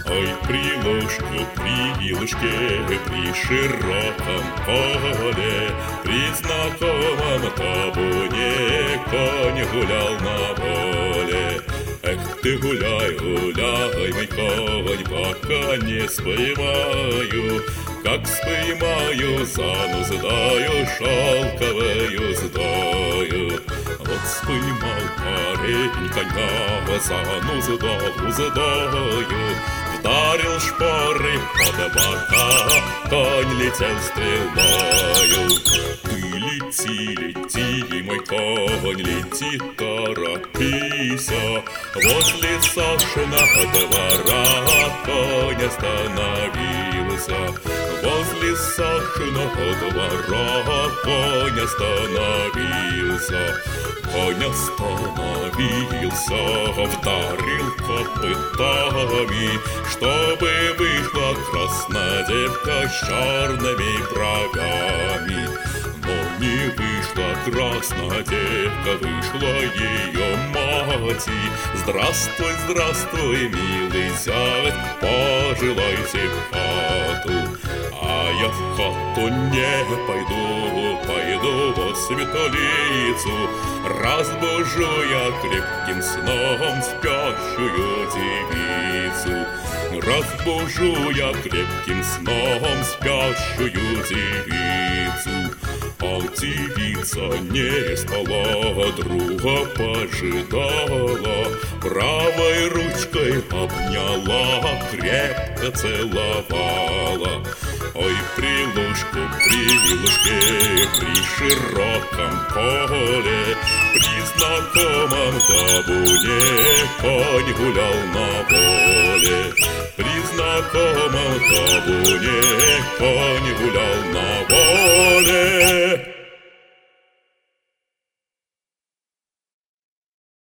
Ой, при лужке, при широком поле, при знакомом табуне конь гулял на воле. Эх ты гуляй, гуляй, мой конь, пока не споймаю. Как споймаю, зануздаю, шелковою уздою. Вот споймал парень коня, зануздал уздою. Вдарил шпоры под бока, конь летел стрелою. Ты лети, мой конь, лети, торопися. Возле Сашиного двора конь остановился. Возле Сашиного двора конь остановился. Конь остановился, вдарил копытами, чтобы вышла краснодевка с черными бровями. Но не вышла краснодевка, вышла ее мать. Здравствуй, здравствуй, милый зять, пожелайте в хату. А я в хату не пойду, пойду во светлицу. Разбужу я крепким сном спящую девицу. Разбужу я крепким сном спящую девицу. А девица не спала, друга пожидала, правой ручкой обняла, крепко целовала. Ой, при лужке, при широком поле, при знакомом табуне конь гулял на воле. При знакомом табуне конь гулял на воле.